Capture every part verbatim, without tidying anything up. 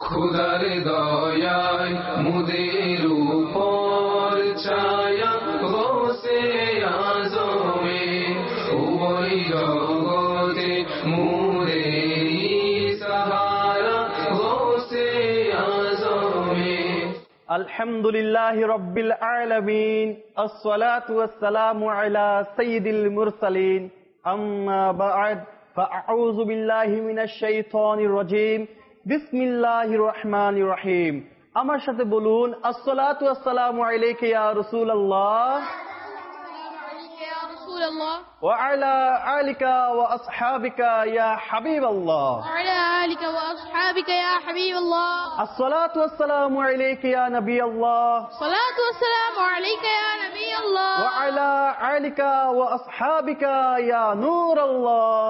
খুদার দয়ায় মুদের উপর ছায়া গোসে আজমে ওই জগতে মুরে সাহারা গোসে আজমে। আলহামদুলিল্লাহি রাব্বিল আলামিন, আসসালাতু ওয়াসসালামু আলা সাইয়্যিদিল মুরসালিন, আম্মা বা'দ, ফাআউযু বিল্লাহি মিনাশ শাইতানির রাজীম, বিসমিল্লাহির রহমানির রহিম। আমার সাথে বলুন, আসসালাতু ওয়াসসালামু আলাইকা ইয়া রাসূলুল্লাহ ওয়া আলা আলিকা ওয়া আসহাবিকা ইয়া হাবিবাল্লাহ। আসসালাতু ওয়াসসালামু আলাইকা ইয়া নাবিয়াল্লাহ ওয়া আলা আলিকা ওয়া আসহাবিকা ইয়া নূরাল্লাহ।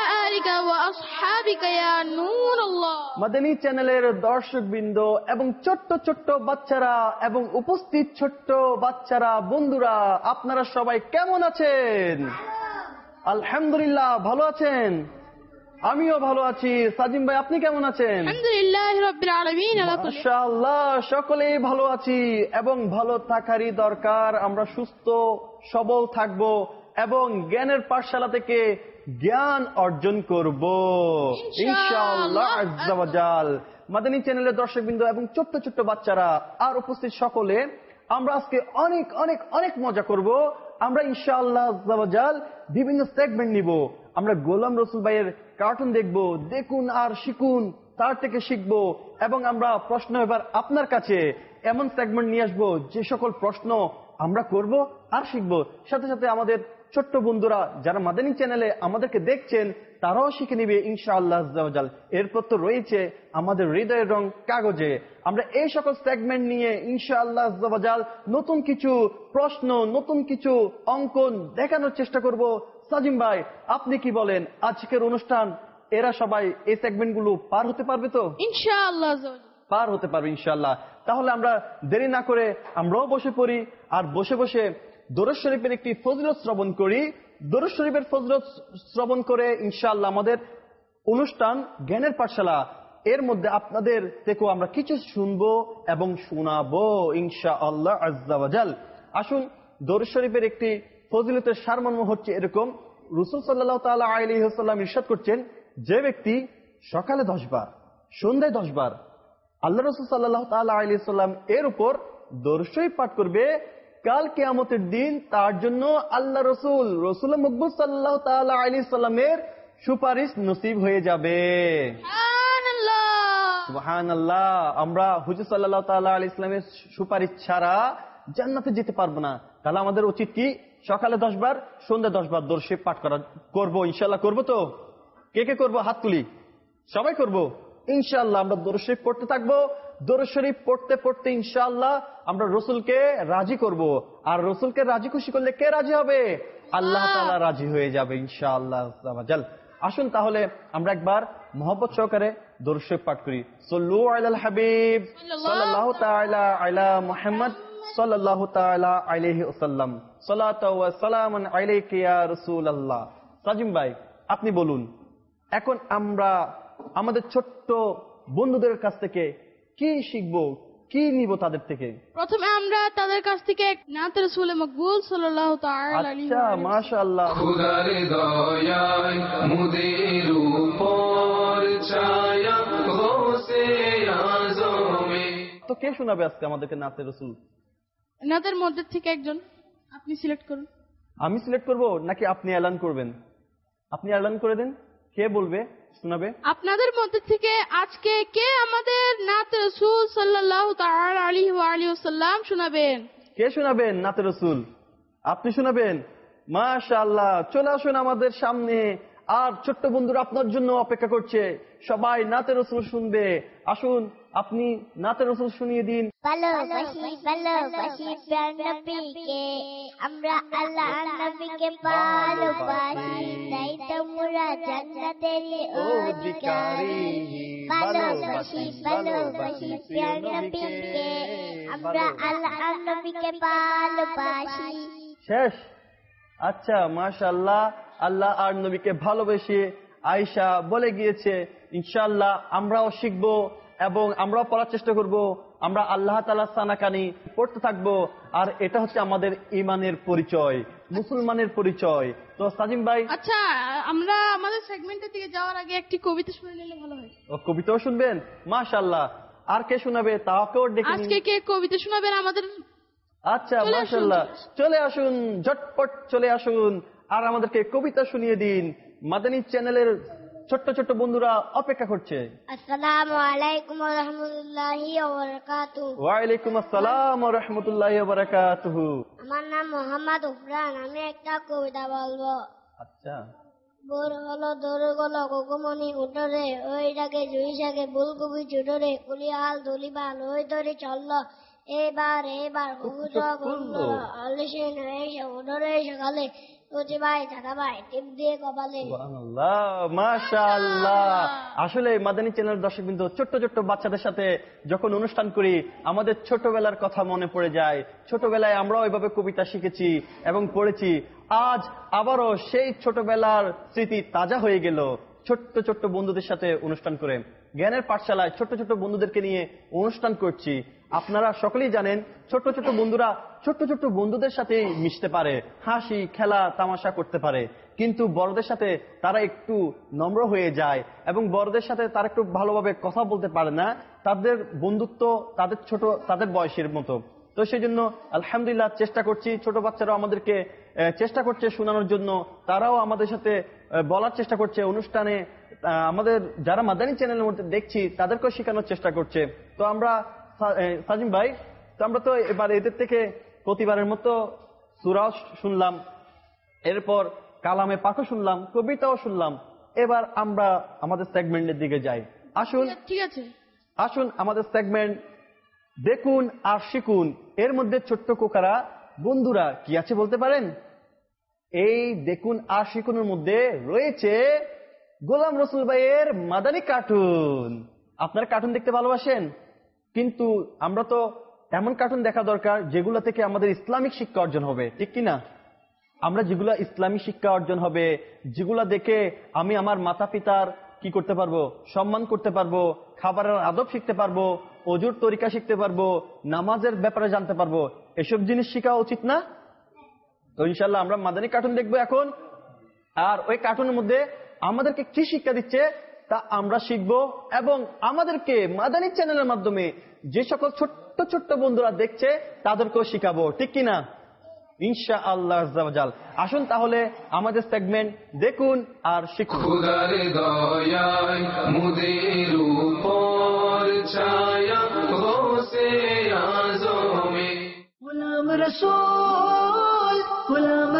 মাদানী চ্যানেলের দর্শকবৃন্দ এবং ছোট্ট ছোট্ট বাচ্চারা এবং উপস্থিত ছোট্ট বাচ্চারা, বন্ধুরা, আপনারা সবাই কেমন আছেন? আলহামদুলিল্লাহ, ভালো আছেন? আমিও ভালো আছি। সাজিম ভাই, আপনি কেমন আছেন? মাশাআল্লাহ, সকলেই ভালো আছি এবং ভালো থাকারই দরকার। আমরা সুস্থ সবল থাকব এবং জ্ঞানের পাঠশালা থেকে জ্ঞান অর্জন করব ইনশাআল্লাহ আজ্জা ওয়া জাল। মাদানী চ্যানেলের দর্শকবৃন্দ এবং ছোট্ট ছোট্ট বাচ্চারা আর উপস্থিত সকলে, আমরা আজকে অনেক অনেক অনেক মজা করব। আমরা ইনশাআল্লাহ আজ্জা ওয়া জাল বিভিন্ন সেগমেন্ট নিব। আমরা গোলাম রসুল ভাইয়ের কার্টুন দেখব, দেখুন আর শিখুন, তার থেকে শিখব এবং আমরা প্রশ্ন এবার আপনার কাছে এমন সেগমেন্ট নিয়ে আসবো যে সকল প্রশ্ন আমরা করব আর শিখব। সাথে সাথে আমাদের ছোট্ট বন্ধুরা যারা মাদানী চ্যানেলে আমাদেরকে দেখছেন তারাও শিখে নিবে ইনশাআল্লাহ আজ্জা ওয়া জাল। এরপর তো রয়েছে আমাদের হৃদয়ের রং কাগজে। আমরা এই সকল সেগমেন্ট নিয়ে ইনশাআল্লাহ আজ্জা ওয়া জাল নতুন কিছু প্রশ্ন, নতুন কিছু অঙ্কন দেখানোর চেষ্টা করব। সাজিম ভাই, আপনি কি বলেন, আজকের অনুষ্ঠান এরা সবাই এই সেগমেন্ট গুলো পার হতে পারবে তো? ইনশাআল্লাহ পার হতে পারবে ইনশাআল্লাহ। তাহলে আমরা দেরি না করে আমরাও বসে পড়ি আর বসে বসে দরুদ শরীফের একটি ফজিলত শ্রবণ করি। দরুদ শরীফের ফজিলত শ্রবণ করে ইনশাআল্লাহ আমাদের অনুষ্ঠান জ্ঞানের পাঠশালা, এর মধ্যে আপনাদের থেকেও আমরা কিছু শুনবো এবং শোনাবো ইনশাআল্লাহ আজ্জা ওয়া জাল। আসুন, দরুদ শরীফের একটি ফজিলতের সারমর্ম হচ্ছে এরকম। রাসূল সাল্লাল্লাহু তাআলা আলাইহি ওয়াসাল্লাম ইরশাদ করছেন, যে ব্যক্তি সকালে দশ বার, সন্ধ্যায় দশ বার আল্লাহ রাসূল সাল্লাল্লাহু তাআলা আলাইহি ওয়াসাল্লাম এর উপর দরুদ শরীফ পাঠ করবে, কাল কিয়ামতের দিন তার জন্য আল্লাহ রসুল রসুল মকবুল সাল্লাল্লাহু তাআলা আলাইহি ওয়াসাল্লামের সুপারিশ নসিব হয়ে যাবে। সুবহানাল্লাহ। আমরা হুজুর সাল্লাল্লাহু তাআলা আলাইহি ওয়াসাল্লামের সুপারিশ ছাড়া জান্নাতে যেতে পারবো না। তাহলে আমাদের উচিত কি? সকালে দশ বার, সন্ধ্যা দশ বার দরুদ শরীফ পাঠ করা। করবো ইনশাআল্লাহ? করবো তো? কে কে করবো? হাত তুলি। সবাই করবো ইনশাআল্লাহ। আমরা দরুদ শরীফ পড়তে থাকবো। দরুদ শরীফ পড়তে পড়তে ইনশাআল্লাহ আমরা রসুলকে রাজি করব। আর রসুলকে রাজি খুশি করলে কে রাজি হবে? আল্লাহ তাআলা রাজি হয়ে যাবে ইনশাআল্লাহ। আসুন তাহলে আমরা একবার মহব্বত সহকারে দরুদ শরীফ পাঠ করি। সাল্লু আলাল হাবিব সাল্লাল্লাহু তাআলা আলা মুহাম্মদ সাল্লাল্লাহু তাআলা আলাইহি ওয়াসাল্লাম। সালাতু ওয়া সালামুন আলাইকা ইয়া রাসূলুল্লাহ। সাজিম ভাই, আপনি বলুন, এখন আমরা আমাদের ছোট্ট বন্ধুদের কাছ থেকে কি শিখবো, কি নিব তাদের থেকে? প্রথমে আমরা তাদের কাছ থেকে নাতে রাসূল মকবুল সাল্লাল্লাহু তাআলা আলাইহি ওয়া সাল্লাম। আচ্ছা, মাশাআল্লাহ। খুদার দয়ায় মুদের উপর ছায়া গোসে আজমে। তো কে শোনাবে আজকে আমাদেরকে নাতে রাসূল? নাতের মধ্যে থেকে একজন আপনি সিলেক্ট করুন। আমি সিলেক্ট করব নাকি আপনি এলান করবেন? আপনি এলান করে দেন, কে বলবে শোনাবে? আপনাদের মধ্যে থেকে আজকে কে আমাদের নাতে রাসূল সাল্লাল্লাহু তাআলা আলাইহি ওয়া আলিহি ওয়াসাল্লাম শোনাবেন? কে শোনাবেন নাতে রাসূল? আপনি শোনাবেন? মাশাআল্লাহ। চলে আসুন আমাদের সামনে। আর ছোট্ট বন্ধুরা আপনার জন্য অপেক্ষা করছে, সবাই নাতে রাসূল শুনবে। আসুন, আপনি নাতে রাসূল শুনিয়ে দিন। ভালোবাসি ভালোবাসি প্যার নবীকে, আমরা আল্লাহ নবীকে ভালোবাসি, তাই তোমরা জান্নাতেরই অধিকারী। ভালোবাসি ভালোবাসি প্যার নবীকে, আমরা আল্লাহ নবীকে ভালোবাসি। শেষ? আচ্ছা, মাশাআল্লাহ। আল্লাহ আর নবীকে ভালোবেসে আয়েশা বলে গিয়েছে, ইনশাআল্লাহ আমরাও শিখবো এবং আমরাও পড়ার চেষ্টা করব, আমরা আল্লাহ তাআলার সানাকানি পড়তে থাকবো। আর এটা হচ্ছে আমাদের ঈমানের পরিচয়, মুসলমানের পরিচয়। তো সাজিম ভাই, আচ্ছা আমরা আমাদের সেগমেন্টের দিকে যাওয়ার আগে একটি কবিতা শুনে নিলে ভালো হয়। ও কবিতাও শুনবেন? মাশাআল্লাহ। আর কে শোনাবে তাকেও ডেকে নিন। আজকে কে কবিতা শোনাবেন আমাদের? আচ্ছা মাশাআল্লাহ, চলে আসুন, ঝটপট চলে আসুন আর আমাদেরকে কবিতা শুনিয়ে দিন। মাদানী চ্যানেলের ছোট্ট ছোট্ট বন্ধুরা অপেক্ষা করছে। আসসালামু আলাইকুম ওয়া রাহমাতুল্লাহি ওয়া বারাকাতুহু। ওয়া আলাইকুম আসসালাম ওয়া রাহমাতুল্লাহি ওয়া বারাকাতুহু। আমার নাম মোহাম্মদ উফরান, আমি একটা কবিতা বলবো। আচ্ছা। ভোর হলো দৌড় গেল কোকমনি উঠরে, ওই ডাকে জুই শাকে ফুলকপি চুটরে, কুলিয়াল দুলিবাল ওই ধরে চলল, এবার এবার কুকুচা বললো আলিসিন এসে উঠরে সকালে, তুচি ভাই দাদা ভাই টিপ দিয়ে কপালে। সুবহানাল্লাহ, মাশাআল্লাহ। আসলে মাদানী চ্যানেলের দর্শকবৃন্দ, ছোট্ট ছোট্ট বাচ্চাদের সাথে যখন অনুষ্ঠান করি আমাদের ছোটবেলার কথা মনে পড়ে যায়। ছোটবেলায় আমরাও এভাবে কবিতা শিখেছি এবং পড়েছি। আজ আবারও সেই ছোটবেলার স্মৃতি তাজা হয়ে গেল ছোট্ট ছোট্ট বন্ধুদের সাথে অনুষ্ঠান করে। জ্ঞানের পাঠশালায় ছোট্ট ছোট্ট বন্ধুদেরকে নিয়ে অনুষ্ঠান করছি। আপনারা সকলেই জানেন ছোট্ট ছোট্ট বন্ধুরা ছোট্ট ছোট্ট বন্ধুদের সাথে মিশতে পারে, হাসি খেলা তামাশা করতে পারে, কিন্তু বড়দের সাথে তারা একটু নম্র হয়ে যায় এবং বড়দের সাথে তারা একটু ভালোভাবে কথা বলতে পারে না। তাদের বন্ধুত্ব তাদের ছোট তাদের বয়সের মতো। তো সেই জন্য আলহামদুলিল্লাহ চেষ্টা করছি, ছোট বাচ্চারাও আমাদেরকে চেষ্টা করছে শোনানোর জন্য, তারাও আমাদের সাথে বলার চেষ্টা করছে অনুষ্ঠানে। আমাদের যারা মাদানী চ্যানেলের মধ্যে দেখছি তাদেরকেও শেখানোর চেষ্টা করছে। তো আমরা সাজিম ভাই, তো আমরা তো এবার এদের থেকে প্রতিবারের মতো সূরাও শুনলাম, এরপর কালামে পাকও শুনলাম, কবিতাও শুনলাম। এবার আমরা আমাদের সেগমেন্টের দিকে যাই। আসুন, ঠিক আছে, আসুন আমাদের সেগমেন্ট দেখুন আর শিখুন। এর মধ্যে ছোট্ট কোকারা বন্ধুরা কি আছে বলতে পারেন? এই দেখুন আর শিখুনের মধ্যে রয়েছে গোলাম রসুল ভাইয়ের মাদানী কার্টুন। আপনারা কার্টুন দেখতে ভালোবাসেন, কিন্তু আমরা তো এমন কার্টুন দেখা দরকার যেগুলো থেকে আমাদের ইসলামিক শিক্ষা অর্জন হবে, ঠিক কিনা? আমরা যেগুলা ইসলামিক শিক্ষা অর্জন হবে, যেগুলা দেখে আমি আমার মাতা পিতার কি করতে পারবো, সম্মান করতে পারবো, খাবারের আদব শিখতে পারবো, অজুর তরিকা শিখতে পারবো, নামাজের ব্যাপারে জানতে পারবো, এসব জিনিস শেখা উচিত না? তো ইনশাল্লাহ আমরা মাদানী কার্টুন দেখবো এখন। আর ওই কার্টুনের মধ্যে আমাদেরকে কি শিক্ষা দিচ্ছে তা আমরা শিখবো এবং আমাদেরকে মাদানী চ্যানেলের মাধ্যমে যে সকল ছোট্ট ছোট্ট বন্ধুরা দেখছে তাদেরকেও শিখাবো, ঠিক কিনা? ইনশাআল্লাহ আজ্জা ওয়া জাল। আসুন তাহলে আমাদের সেগমেন্ট দেখুন আর শিখুন। খুদার দয়ায় মুদের উপর ছায়া গৌসে আজমে। গোলাম রসুল, গোলাম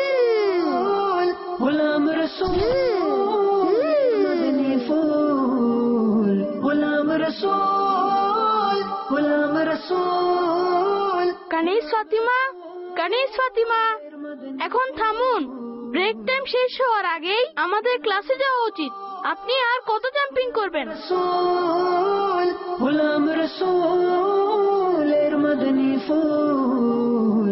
রসুল, গোলাম রসুল, মদনী ফুল, গোলাম রসুল, গোলাম রসুল। কানিস ফাতিমা, কানিস ফাতিমা, এখন থামুন। ব্রেক টাইম শেষ হওয়ার আগেই আমাদের ক্লাসে যাওয়া উচিত। আপনি আর কত জাম্পিং করবেন? রসুল, গোলাম রসুল, এর মদনী ফুল,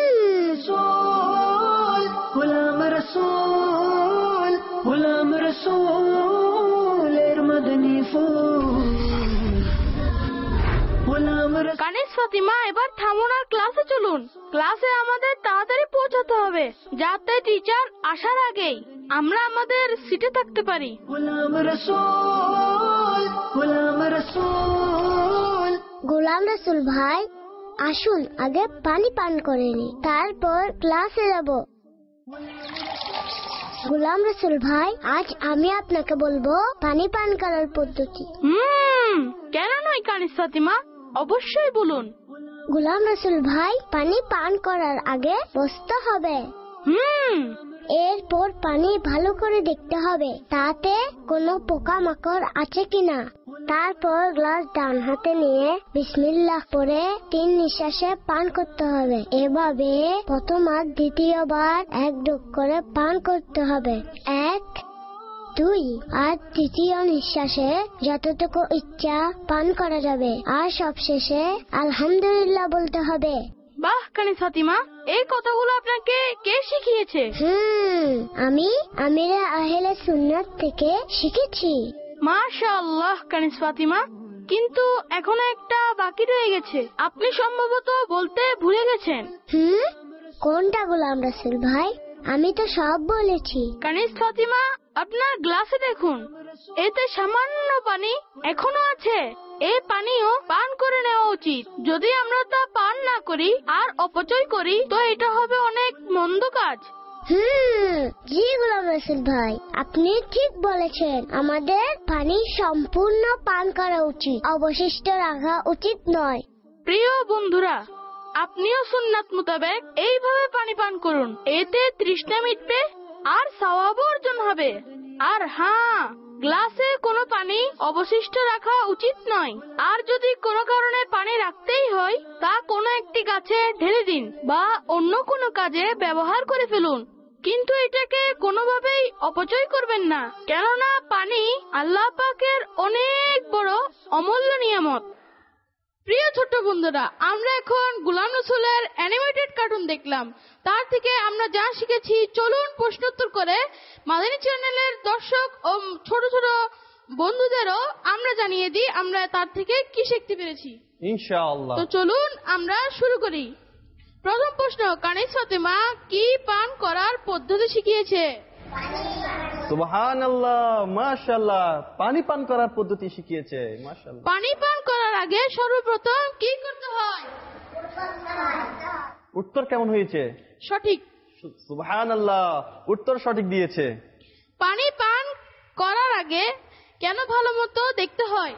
রসুল, গোলাম রসুল, গোলাম রসুল, এর মদনী ফুল, গোলাম রসুল। কানিস ফাতিমা, এবার থামুন আর ক্লাসে চলুন। ক্লাসে আমাদের তাড়াতাড়ি পৌঁছাতে হবে যাতে টিচার আসার আগেই আমরা আমাদের সিটে থাকতে পারি। গোলাম রসুল, গোলাম রসুল। গোলাম রসুল ভাই, আসুন আগে পানি পান করে নি, তারপর ক্লাসে যাব। গোলাম রসুল ভাই, আজ আমি আপনাকে বলবো পানি পান করার পদ্ধতি। হুম, কেন নয় কানিস ফাতিমা, অবশ্যই বলুন। গোলাম রসুল ভাই, পানি পান করার আগে বসতে হবে। হুম, এরপর পানি ভালো করে দেখতে হবে তাতে কোনো পোকামাকড় আছে কিনা। তারপর গ্লাস ডান হাতে নিয়ে বিসমিল্লাহ পড়ে তিন নিঃশ্বাসে পান করতে হবে। এভাবে প্রথম আর দ্বিতীয়বার এক ঢোক করে পান করতে হবে। এক, দুই আর তৃতীয় নিঃশ্বাসে যতটুকু ইচ্ছা পান করা যাবে। আর সবশেষে আলহামদুলিল্লাহ বলতে হবে। বাহ কানিস ফাতিমা, এই কথাগুলো আপনাকে কে শিখিয়েছে? হুম আমি আমিরে আহলে সুন্নাত থেকে শিখেছি। মাশাআল্লাহ কানিস ফাতিমা, কিন্তু এখনো একটা বাকি রয়ে গেছে, আপনি সম্ভবত বলতে ভুলে গেছেন। হুম, কোনটা গোলাম রসুল ভাই? আমি তো সব বলেছি। কানিজ ফাতিমা, আপনার গ্লাসে দেখুন, এতে সামান্য পানি এখনো আছে। এই পানিও পান করে নেওয়া উচিত। যদি আমরা তা পান না করি আর অপচয় করি, তো এটা হবে অনেক মন্দ কাজ। হুম, জি গোলাম রসুল ভাই, আপনি ঠিক বলেছেন। আমাদের পানি সম্পূর্ণ পান করা উচিত, অবশিষ্ট রাখা উচিত নয়। প্রিয় বন্ধুরা, আপনিও সুন্নাত মোতাবেক এইভাবে পানি পান করুন। এতে তৃষ্ণা মিটবে আর সওয়াব অর্জন হবে। আর হ্যাঁ, গ্লাসে কোনো পানি অবশিষ্ট রাখা উচিত নয়। আর যদি কোনো কারণে পানি রাখতেই হয়, তা কোনো একটি গাছে ঢেলে দিন বা অন্য কোনো কাজে ব্যবহার করে ফেলুন। কিন্তু এটাকে কোনোভাবেই অপচয় করবেন না, কেননা পানি আল্লাহ পাকের অনেক বড় অমূল্য নিয়ামত। প্রিয় ছোট বন্ধুরা, আমরা এখন গোলাম রসুলের অ্যানিমেটেড কার্টুন দেখলাম। তার থেকে আমরা যা শিখেছি, চলুন প্রশ্নোত্তর করে মাদানী চ্যানেলের দর্শক ও ছোট ছোট বন্ধুদেরও আমরা জানিয়ে দিই আমরা তার থেকে কি শিখতে পেরেছি ইনশাআল্লাহ। তো চলুন আমরা শুরু করি। প্রথম প্রশ্ন, কানিজ ফাতিমা কি পান করার পদ্ধতি শিখিয়েছে? সুবহানাল্লাহ, মাশাআল্লাহ, পানি পান করার পদ্ধতি শিখিয়েছে। মাশাআল্লাহ। পানি পান করার আগে সর্বপ্রথম কি করতে হয়? উত্তর কেমন হয়েছে? সঠিক। সুবহানাল্লাহ, উত্তর সঠিক দিয়েছে। পানি পান করার আগে কেন ভালো মতো দেখতে হয়?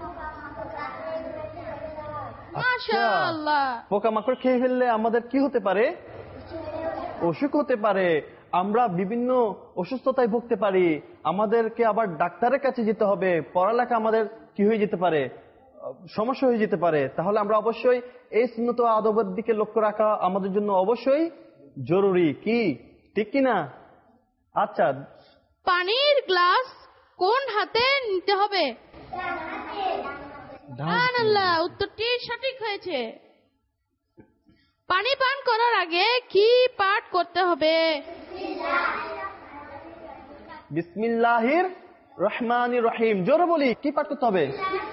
মাশাআল্লাহ। পোকামাকড় খেয়ে ফেললে আমাদের কি হতে পারে? অসুখ হতে পারে, আমরা বিভিন্ন অসুস্থতায় ভুগতে পারি, আমাদেরকে আবার ডাক্তারের কাছে যেতে হবে, পড়ালেখা আমাদের কি হয়ে যেতে পারে, সমস্যা হয়ে যেতে পারে। তাহলে আমরা অবশ্যই এই সুন্নত আদবের দিকে লক্ষ্য রাখা আমাদের জন্য অবশ্যই জরুরি। কি ঠিক কিনা? আচ্ছা, পানির গ্লাস কোন হাতে নিতে হবে? সুবহানাল্লাহ, উত্তরটি সঠিক হয়েছে। পানি পান করার আগে কি পাঠ করতে হবে? বিসমিল্লাহির রহমানির রহিম। জোরে বলি, কি পাঠ করতে হবে?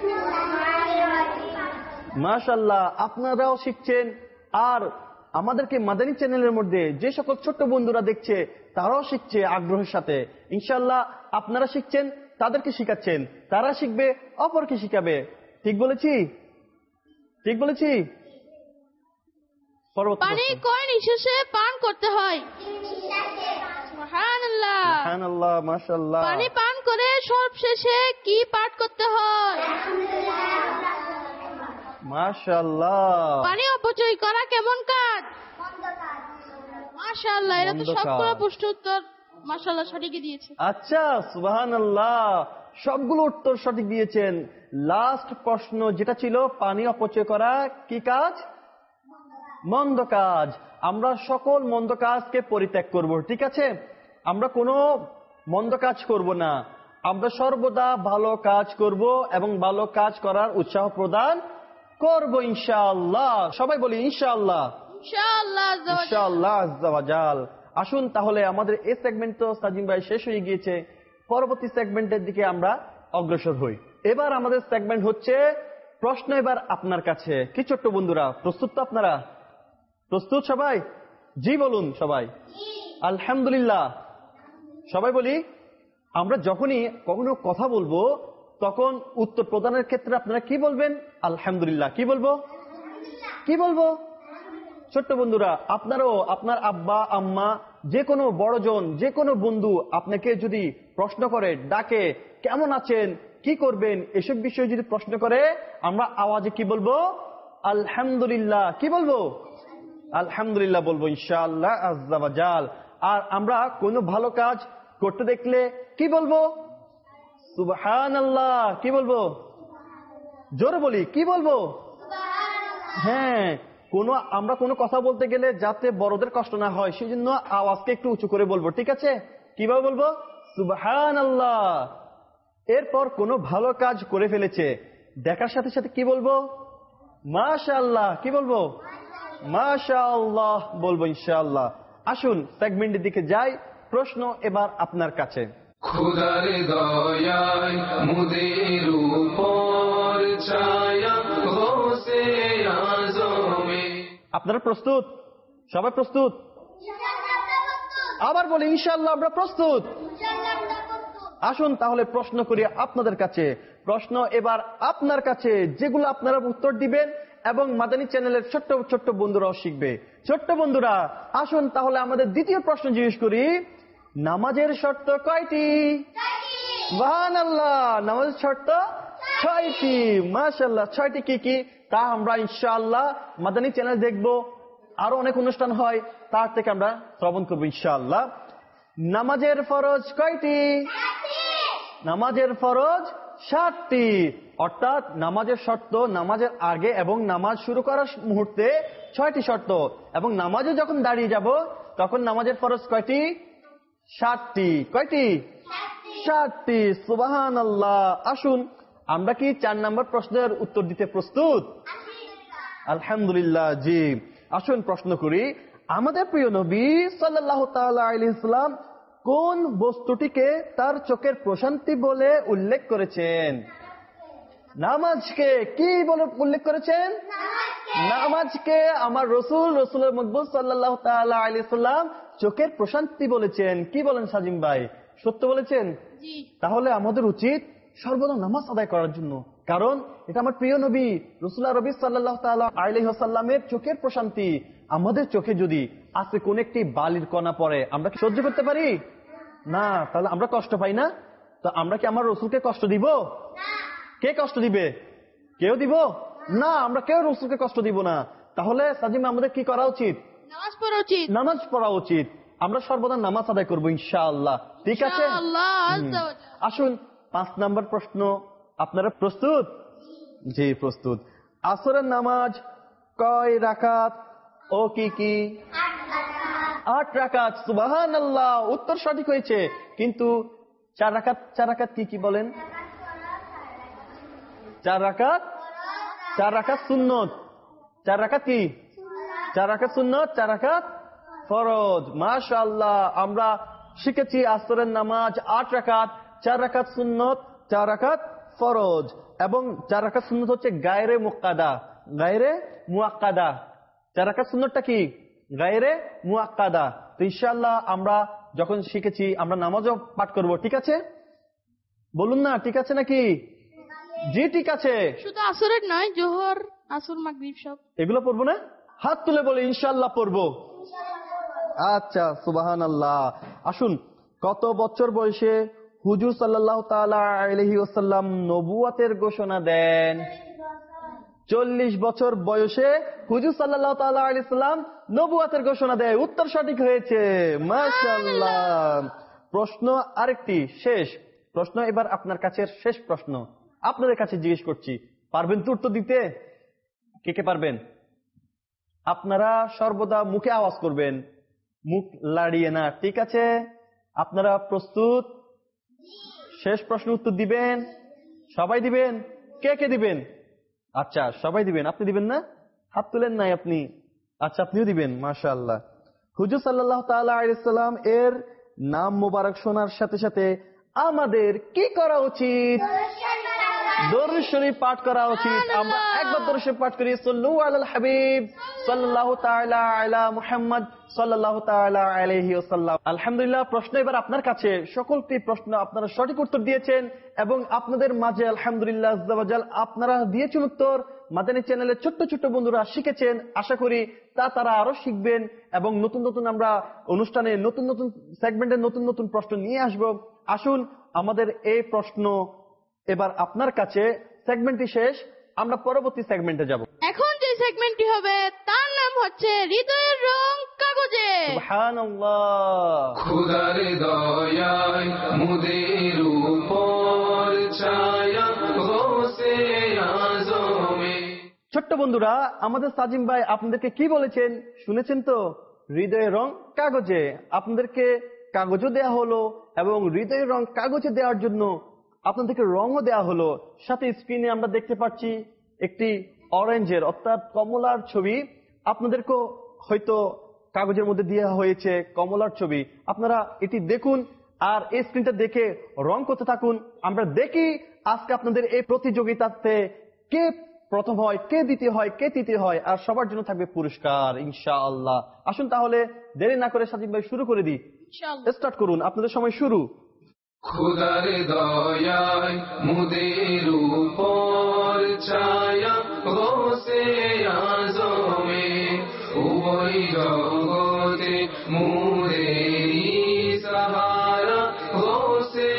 মাশাআল্লাহ, আপনারাও শিখছেন। আর আমাদেরকে মাদানী চ্যানেলের মধ্যে যে সকল ছোট্ট বন্ধুরা দেখছে, তারাও শিখছে আগ্রহের সাথে। ইনশাআল্লাহ আপনারা শিখছেন, তাদেরকে শিখাচ্ছেন, তারা শিখবে, অপরকে শিখাবে। ঠিক বলেছি? ঠিক বলেছি? পানি কয় নিঃশ্বাসে পান করতে হয়? সুবহানাল্লাহ, সুবহানাল্লাহ, মাশাআল্লাহ। পানি পান করে সর্বশেষে কি পাঠ করতে হয়? মাশাআল্লাহ। পানি অপচয় করা কেমন কাজ? মাশাআল্লাহ, এরা তো সবগুলো প্রশ্ন উত্তর মাশাআল্লাহ সঠিকই দিয়েছে। আচ্ছা, সুবহানাল্লাহ, সবগুলো উত্তর সঠিক দিয়েছেন। লাস্ট প্রশ্ন যেটা ছিল, পানি অপচয় করা কি কাজ? মন্দ কাজ। আমরা সকল মন্দ কাজকে পরিত্যাগ করব, ঠিক আছে? আমরা কোনো মন্দ কাজ করব না, আমরা সর্বদা ভালো কাজ করব এবং ভালো কাজ করার উৎসাহ প্রদান করব ইনশাআল্লাহ। সবাই বলি ইনশাআল্লাহ। ইনশাআল্লাহ, ইনশাআল্লাহ আজ্জা ওয়া জাল। আসুন তাহলে, আমাদের এই সেগমেন্ট তো সাজিম ভাই শেষ হয়ে গিয়েছে, পরবর্তী সেগমেন্টের দিকে আমরা অগ্রসর হই। এবার আমাদের সেগমেন্ট হচ্ছে প্রশ্ন। এবার আপনার কাছে। কি ছোট্ট বন্ধুরা, প্রস্তুত তো আপনারা? প্রস্তুত সবাই? জি বলুন সবাই। আলহামদুলিল্লাহ। সবাই বলি, আমরা যখনই কখনো কথা বলবো, তখন উত্তর প্রদানের ক্ষেত্রে আপনারা কি বলবেন? আলহামদুলিল্লাহ। কি বলবো? কি বলবো? ছোট্ট বন্ধুরা, আপনারও আপনার আব্বা আম্মা, যে কোনো বড়জন, যে কোনো বন্ধু আপনাকে যদি প্রশ্ন করে, ডাকে, কেমন আছেন, কি করবেন, এসব বিষয়ে যদি প্রশ্ন করে, আমরা আওয়াজে কি বলবো? আলহামদুলিল্লাহ। কি বলবো? আলহামদুলিল্লাহ বলবো ইনশাআল্লাহ আজ্জা ওয়া জাল। আর আমরা কোনো ভালো কাজ করতে দেখলে কি বলবো? সুবহানাল্লাহ। কি বলবো? জোরে বলি, কি বলবো? হ্যাঁ, কোনো আমরা কোনো কথা বলতে গেলে যাতে বড়দের কষ্ট না হয়, সেই জন্য আওয়াজকে একটু উঁচু করে বলবো, ঠিক আছে? কিভাবে বলবো? সুবহানাল্লাহ। এরপর কোনো ভালো কাজ করে ফেলেছে, দেখার সাথে সাথে কি বলবো? মাশাআল্লাহ। কি বলবো? মাশাআল্লাহ বলবো ইনশাআল্লাহ। আসুন সেগমেন্টের দিকে যাই। প্রশ্ন এবার আপনার কাছে। খোদার দয়ায় মুদের উপর ছায়া গৌসে আজমে। আপনারা প্রস্তুত? সবাই প্রস্তুত? আবার বলি ইনশাআল্লাহ আমরা প্রস্তুত। আসুন তাহলে প্রশ্ন করি আপনাদের কাছে। প্রশ্ন এবার আপনার কাছে, যেগুলো আপনারা উত্তর দিবেন এবং মাদানী চ্যানেলের ছোট্ট ছোট্ট বন্ধুরাও শিখবে। ছোট্ট বন্ধুরা আসুন তাহলে আমাদের দ্বিতীয় প্রশ্ন জিজ্ঞেস করি, নামাজের শর্ত কয়টি? সুবহানাল্লাহ, নামাজের শর্ত ছয়টি। মাশাআল্লাহ, ছয়টি কি কি তা আমরা ইনশাআল্লাহ মাদানী চ্যানেল দেখবো। আরো অনেক অনুষ্ঠান হয়, তার থেকে আমরা শ্রবণ করবো ইনশাআল্লাহ। নামাজের ফরজ কয়টি? নামাজের ফরজ সাতটি। অর্থাৎ নামাজের শর্ত নামাজের আগে এবং নামাজ শুরু করার মুহূর্তে ছয়টি শর্ত, এবং নামাজে যখন দাঁড়িয়ে যাব তখন নামাজের ফরজ কয়টি? সাতটি। কয়টি? সাতটি। সুবহানাল্লাহ। আসুন আমরা কি চার নম্বর প্রশ্নের উত্তর দিতে প্রস্তুত? আলহামদুলিল্লাহ, জি। আসুন প্রশ্ন করি, আমাদের প্রিয় নবী সাল্লাল্লাহু তাআলা আলাইহি ওয়াসাল্লাম কোন বস্তুটিকে তার চোখের প্রশান্তি বলে উল্লেখ করেছেন? নামাজকে কি বলে উল্লেখ করেছেন? নামাজকে আমার রসুল রসুলের মকবুল সাল্লাল্লাহু তাআলা আলাইহি ওয়াসাল্লাম চোখের প্রশান্তি বলেছেন। কি বলেন সাজিম ভাই, সত্য বলেছেন? তাহলে আমাদের উচিত সর্বদা নামাজ আদায় করার জন্য, কারণ এটা আমার প্রিয় নবী রাসূলুল্লাহ রবি সাল্লাল্লাহু তাআলা আলাইহি ওয়াসাল্লামের চোখের প্রশান্তি। আমাদের চোখে যদি আজকে কোন একটি বালির কণা পড়ে, আমরা কি সহ্য করতে পারি? না। তাহলে আমরা কষ্ট পাই না? তো আমরা কি আমার রসুলকে কষ্ট দিব? কে কষ্ট দিবে? কেউ দিব না। আমরা কেউ রসুলকে কষ্ট দিব না। তাহলে সাজিম আমাদের কি করা উচিত? নামাজ পড়া উচিত। নামাজ পড়া উচিত। আমরা সর্বদা নামাজ আদায় করবো ইনশাআল্লাহ। ঠিক আছে? আসুন পাঁচ নাম্বার প্রশ্ন। আপনারা প্রস্তুত? জি প্রস্তুত। আসরের নামাজ কয় রাকাত ও কি কি? আট রাকাত। সুবহানাল্লাহ, উত্তর সঠিক হয়েছে। কিন্তু চার রাকাত, চার রাকাত কি কি বলেন? চার রাকাত, চার রাকাত সুন্নত। চার রাকাত কি? চার রাকাত সুন্নত, চার রাকাত ফরজ। মাশাআল্লাহ, আমরা শিখেছি আসরের নামাজ আট রাকাত, চার রাকাত সুন্নত, চার রাকাত ফরজ, এবং চার রাকাত সুন্নত হচ্ছে গায়রে মুক্কাদা। গায়রে মুআক্কাদা। চার রাকাত সুন্নতটা কি? গায়রে মুআক্কাদা। তো ইনশাআল্লাহ আমরা যখন শিখেছি আমরা নামাজও পাঠ করব। ঠিক আছে? বলুন না, ঠিক আছে নাকি? জি ঠিক আছে। শুধু আসরের নয়, জোহর, আসর, মাগরিব সব এগুলো পড়বো না? হাত তুলে বলে ইনশাআল্লাহ পড়বো। আচ্ছা, সুবহানাল্লাহ। আসুন, কত বছর বয়সে হুজুর সাল্লাল্লাহু তাআলা আলাইহি ওয়াসাল্লাম নবুয়তের ঘোষণা দেন? চল্লিশ বছর বয়সে হুজুর সাল্লাল্লাহু তাআলা আলাইহি ওয়াসাল্লাম নবুয়তের ঘোষণা দেয়। উত্তর সঠিক হয়েছে। মাশাআল্লাহ। প্রশ্ন আরেকটি, শেষ প্রশ্ন এবার আপনার কাছে, শেষ প্রশ্ন আপনাদের কাছে জিজ্ঞেস করছি। পারবেন তো উত্তর দিতে? কে কে পারবেন? আপনারা সর্বদা মুখে আওয়াজ করবেন, মুখ লাড়িয়ে না। ঠিক আছে? আপনারা প্রস্তুত? শেষ প্রশ্ন উত্তর দিবেন? সবাই দিবেন? কে কে দিবেন? আচ্ছা সবাই দিবেন। আপনি দিবেন না? হাত তুলেন নাই আপনি। আচ্ছা আপনিও দিবেন। মাশাআল্লাহ। হুজুর সাল্লাল্লাহু তাআলা আলাইহি ওয়াসাল্লাম এর নাম মোবারক শোনার সাথে সাথে আমাদের কি করা উচিত? দরুদ শরীফ পাঠ করা উচিত। আমরা একবার দরুদ শরীফ পাঠ করি, সাল্লু আলাল হাবিব সাল্লাল্লাহু তাআলা আলা মুহাম্মদ সাল্লাল্লাহু তাআলা আলাইহি ওয়াসাল্লাম। আলহামদুলিল্লাহ। প্রশ্ন এবার আপনার কাছে। সকলটি প্রশ্ন আপনারা সঠিক উত্তর দিয়েছেন, এবং আপনাদের মাঝে আলহামদুলিল্লাহ আজ্জা ওয়া জাল আপনারা দিয়েছেন উত্তর। মাদানী চ্যানেলের ছোট্ট ছোট্ট বন্ধুরা শিখেছেন। আশা করি তা তারা আরো শিখবেন, এবং নতুন নতুন আমরা অনুষ্ঠানে নতুন নতুন সেগমেন্টে নতুন নতুন প্রশ্ন নিয়ে আসব। আসুন আমাদের এই প্রশ্ন এবার আপনার কাছে। সেগমেন্টটি শেষ, আমরা পরবর্তী সেগমেন্টে যাব। এখন যে সেগমেন্টটি হবে তার নাম হচ্ছে হৃদয়ের রং কাগজে। সুবহানাল্লাহ। খুদার দয়ায় মুদের উপর ছায়া গৌসে আজমে। ছোট্ট বন্ধুরা, আমাদের সাজিম ভাই আপনাদেরকে কি বলেছেন শুনেছেন তো? হৃদয়ের রং কাগজে। আপনাদেরকে কাগজও দেয়া হলো, এবং হৃদয়ের রং কাগজে দেওয়ার জন্য আপনাদেরকে রঙও দেয়া হলো। সাথে স্ক্রিনে আমরা দেখতে পাচ্ছি একটি অরেঞ্জের অর্থাৎ কমলার ছবি। আপনাদেরকেও হয়তো কাগজের মধ্যে দেওয়া হয়েছে কমলার ছবি। আপনারা এটি দেখুন আর এই স্ক্রিনটা দেখে রং করতে থাকুন। আমরা দেখি আজকে আপনাদের এই প্রতিযোগিতাতে কে প্রথম হয়, কে দ্বিতীয় হয়, কে তৃতীয় হয়, আর সবার জন্য থাকবে পুরস্কার ইনশাআল্লাহ। আসুন তাহলে দেরি না করে সাজিদ ভাই শুরু করে দিই। স্টার্ট করুন, আপনাদের সময় শুরু। খুদার দয়ায় মুদের উপর ছায়া গোসে আজমে উভয় জগতে মুদেরি সাহারা গোসে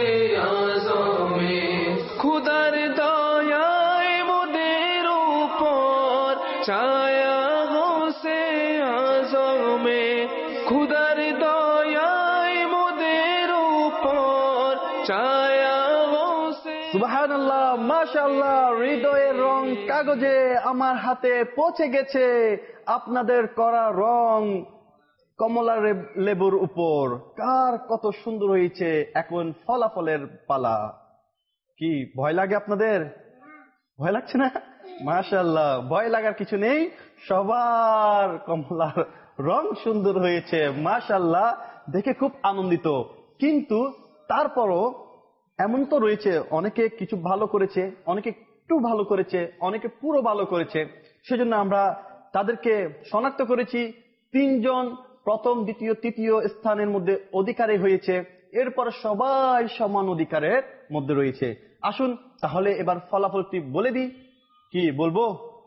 আজমে। খুদার দয়ায় মুদের উপর ছায়া গোসে আজমে, খুদার দয়ায় মুদের উপর ছায়া গোসে। সুবহানাল্লাহ, মাশাআল্লাহ। হৃদয়ের রং কাগজে আমার হাতে পৌঁছে গেছে, আপনাদের করা রং কমলা লেবুর উপর। কার কত সুন্দর হয়েছে। এখন ফলাফলের পালা। কি ভয় লাগে আপনাদের? ভয় লাগছে না? মাশাআল্লাহ, ভয় লাগার কিছু নেই। সবার কমলার রং সুন্দর হয়েছে, মাশাআল্লাহ, দেখে খুব আনন্দিত। কিন্তু তারপরও এমন তো রয়েছে, অনেকে কিছু ভালো করেছে, অনেকে একটু ভালো করেছে, অনেকে পুরো ভালো করেছে। সেজন্য আমরা তাদেরকে শনাক্ত করেছি। তিনজন প্রথম, দ্বিতীয়, তৃতীয় স্থানের মধ্যে অধিকারী হয়েছে। এরপর সবাই সমান অধিকারের মধ্যে রয়েছে। আসুন তাহলে এবার ফলাফলটি বলে দিই। কি বলবো?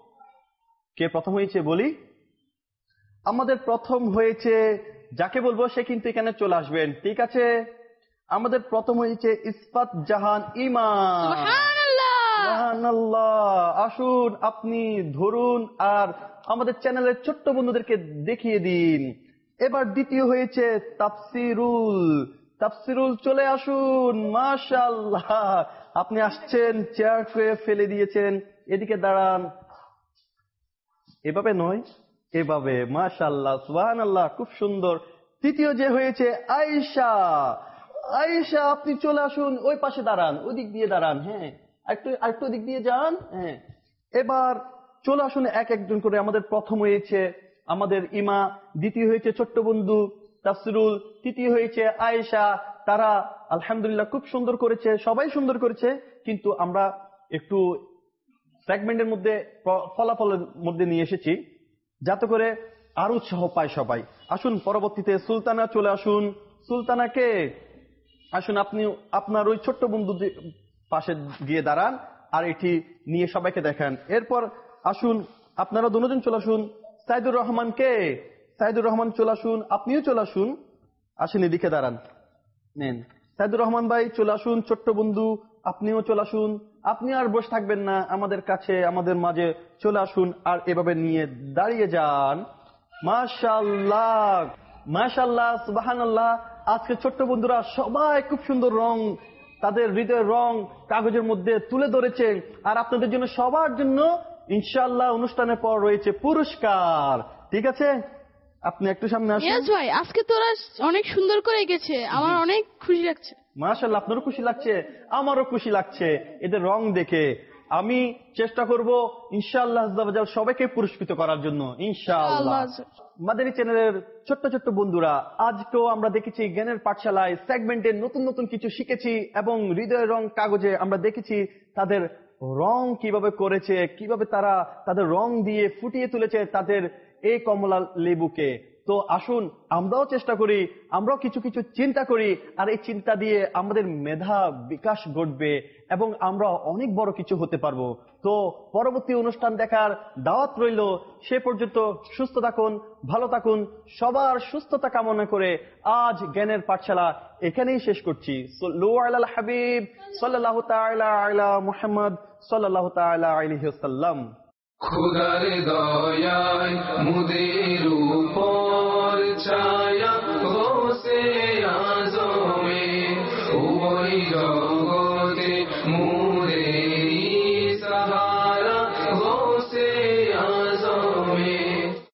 কে প্রথম হয়েছে বলি। আমাদের প্রথম হয়েছে, যাকে বলবো সে কিন্তু এখানে চলে আসবেন, ঠিক আছে? আমাদের প্রথম হয়েছে ইসফাত জাহান ইমান। সুবহানাল্লাহ। আসুন আপনি ধরুন আর আমাদের চ্যানেলের ছোট্ট বন্ধুদেরকে দেখিয়ে দিন। এবার দ্বিতীয় হয়েছে তাফসিরুল। তাফসিরুল চলে আসুন। মাশাআল্লাহ, আপনি আসছেন, চেয়ার ফেলে দিয়েছেন, এদিকে দাঁড়ান। এভাবে নয়, এভাবে। মাশাআল্লাহ, সুবহানাল্লাহ, খুব সুন্দর। তৃতীয় যে হয়েছে আয়েশা। আয়েশা আপনি চলে আসুন, ওই পাশে দাঁড়ান, ওই দিক দিয়ে দাঁড়ান। হ্যাঁ, একটু আরেকটু দিক দিয়ে যান। হ্যাঁ, এবার চলে আসুন এক একজন করে। আমাদের প্রথম হয়েছে আমাদের ইমা, দ্বিতীয় হয়েছে ছোট্ট বন্ধু তাফসিরুল, তৃতীয় হয়েছে আয়েশা। তারা আলহামদুলিল্লাহ খুব সুন্দর করেছে, সবাই সুন্দর করেছে। কিন্তু আমরা একটু সেগমেন্টের মধ্যে ফলাফলের মধ্যে নিয়ে এসেছি যাতে করে আরো উৎসাহ পায় সবাই। আসুন পরবর্তীতে সুলতানা চলে আসুন। সুলতানাকে আসুন, আপনি আপনার ওই ছোট্ট বন্ধু পাশে গিয়ে দাঁড়ান আর এটি নিয়ে সবাইকে দেখান। এরপর আসুন আপনারা দুজন চলে আসুন। সাইদুর রহমানকে, সাইদুর রহমান চলে আসুন, আপনিও চলে আসুন। আসেন এদিকে দাঁড়ান, নেন। সাইদুর রহমান ভাই চলে আসুন, ছোট্ট বন্ধু আপনিও চলে আসুন। আপনি আর বসে থাকবেন না, আমাদের কাছে, আমাদের মাঝে চলে আসুন আর এভাবে নিয়ে দাঁড়িয়ে যান। মাশাআল্লাহ, মাশাআল্লাহ, সুবহানাল্লাহ। আজকে ছোট্ট বন্ধুরা সবাই খুব সুন্দর রং, তাদের হৃদয়ের রং কাগজের মধ্যে তুলে ধরেছে। আর আপনাদের জন্য, সবার জন্য ইনশাআল্লাহ অনুষ্ঠানের পর রয়েছে পুরস্কার, ঠিক আছে? আপনি একটু সামনে আসুন। ইয়েস ভাই, আজকে তোরা অনেক সুন্দর করে গেছে, আমার অনেক খুশি লাগছে। মাশাআল্লাহ, আপনারও খুশি লাগছে, আমারও খুশি লাগছে এদের রং দেখে। আমি চেষ্টা করব ইনশাআল্লাহ সবাইকে পুরস্কৃত করার জন্য ইনশাআল্লাহ। মাদানী চ্যানেলের ছোট্ট ছোট্ট বন্ধুরা, আজকেও আমরা দেখেছি জ্ঞানের পাঠশালায় সেগমেন্টে নতুন নতুন কিছু শিখেছি এবং হৃদয়ের রং কাগজে আমরা দেখেছি তাদের রং কিভাবে করেছে, কিভাবে তারা তাদের রং দিয়ে ফুটিয়ে তুলেছে তাদের এই কমলা লেবুকে। তো আসুন আমরাও চেষ্টা করি, আমরাও কিছু কিছু চিন্তা করি, আর এই চিন্তা দিয়ে আমাদের মেধা বিকাশ ঘটবে এবং আমরা অনেক বড় কিছু হতে পারবো। তো পরবর্তী অনুষ্ঠান দেখার দাওয়াত রইল। সে পর্যন্ত সুস্থ থাকুন, ভালো থাকুন। সবার সুস্থতা কামনা করে আজ জ্ঞানের পাঠশালা এখানেই শেষ করছি। সাল্লু আলাল হাবিব সাল্লাল্লাহু তাআলা আলা মুহাম্মদ সাল্লাল্লাহু তাআলা আলাইহি ওয়াসাল্লাম। খুদার দয়ায় মুদের উপর ছায়া গোসে আজমে উভয়